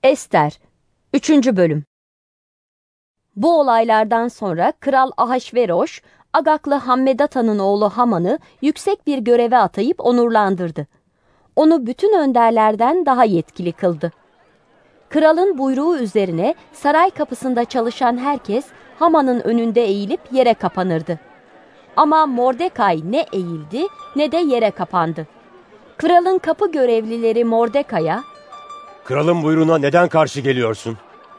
Ester 3. Bölüm. Bu olaylardan sonra Kral Ahasveroş, Agaglı Hammedata'nın oğlu Haman'ı yüksek bir göreve atayıp onurlandırdı. Onu bütün önderlerden daha yetkili kıldı. Kralın buyruğu üzerine saray kapısında çalışan herkes Haman'ın önünde eğilip yere kapanırdı. Ama Mordekay ne eğildi ne de yere kapandı. Kralın kapı görevlileri Mordekay'a, "Kralın buyruğuna neden karşı geliyorsun?"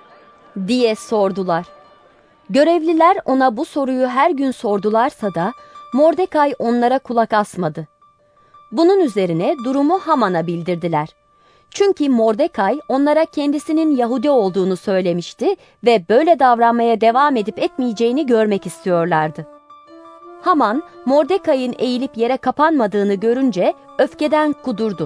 diye sordular. Görevliler ona bu soruyu her gün sordularsa da Mordekay onlara kulak asmadı. Bunun üzerine durumu Haman'a bildirdiler. Çünkü Mordekay onlara kendisinin Yahudi olduğunu söylemişti ve böyle davranmaya devam edip etmeyeceğini görmek istiyorlardı. Haman, Mordekay'ın eğilip yere kapanmadığını görünce öfkeden kudurdu.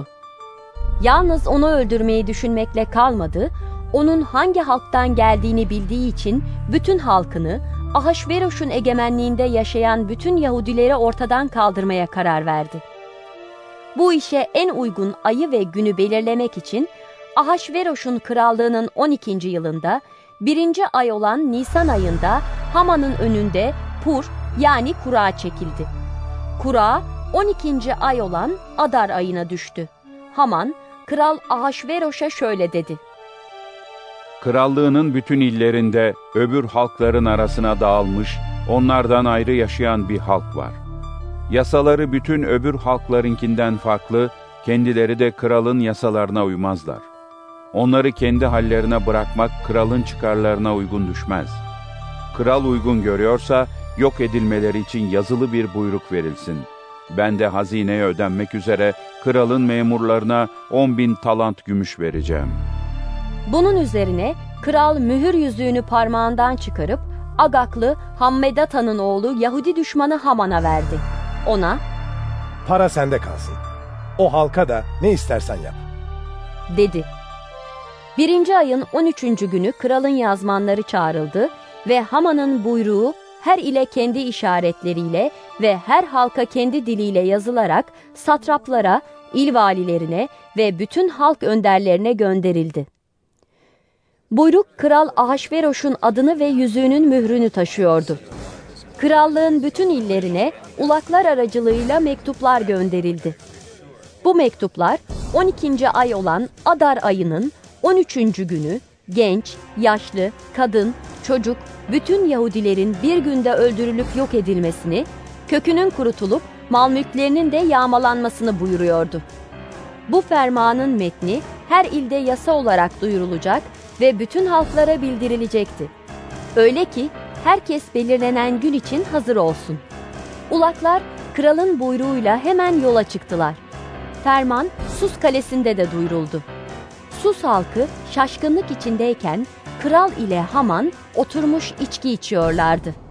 Yalnız onu öldürmeyi düşünmekle kalmadı, onun hangi halktan geldiğini bildiği için bütün halkını, Ahasveroş'un egemenliğinde yaşayan bütün Yahudileri ortadan kaldırmaya karar verdi. Bu işe en uygun ayı ve günü belirlemek için Ahasveroş'un krallığının 12. yılında 1. ay olan Nisan ayında Haman'ın önünde Pur yani kura çekildi. Kura 12. ay olan Adar ayına düştü. Haman, Kral Ahasveroş'a şöyle dedi: "Krallığının bütün illerinde öbür halkların arasına dağılmış, onlardan ayrı yaşayan bir halk var. Yasaları bütün öbür halklarınkinden farklı, kendileri de kralın yasalarına uymazlar. Onları kendi hallerine bırakmak kralın çıkarlarına uygun düşmez. Kral uygun görüyorsa yok edilmeleri için yazılı bir buyruk verilsin. Ben de hazineye ödenmek üzere kralın memurlarına 10.000 talant gümüş vereceğim." Bunun üzerine kral mühür yüzüğünü parmağından çıkarıp Agaglı Hammedata'nın oğlu Yahudi düşmanı Haman'a verdi. Ona, "Para sende kalsın. O halka da ne istersen yap," dedi. 1. ayın 13. günü kralın yazmanları çağrıldı ve Haman'ın buyruğu her ile kendi işaretleriyle ve her halka kendi diliyle yazılarak satraplara, il valilerine ve bütün halk önderlerine gönderildi. Buyruk Kral Ahasveroş'un adını ve yüzüğünün mührünü taşıyordu. Krallığın bütün illerine ulaklar aracılığıyla mektuplar gönderildi. Bu mektuplar 12. ay olan Adar ayının 13. günü genç, yaşlı, kadın, çocuk, bütün Yahudilerin bir günde öldürülüp yok edilmesini, kökünün kurutulup mal mülklerinin de yağmalanmasını buyuruyordu. Bu fermanın metni her ilde yasa olarak duyurulacak ve bütün halklara bildirilecekti. Öyle ki herkes belirlenen gün için hazır olsun. Ulaklar kralın buyruğuyla hemen yola çıktılar. Ferman Sus kalesinde de duyuruldu. Sus halkı şaşkınlık içindeyken kral ile Haman oturmuş içki içiyorlardı.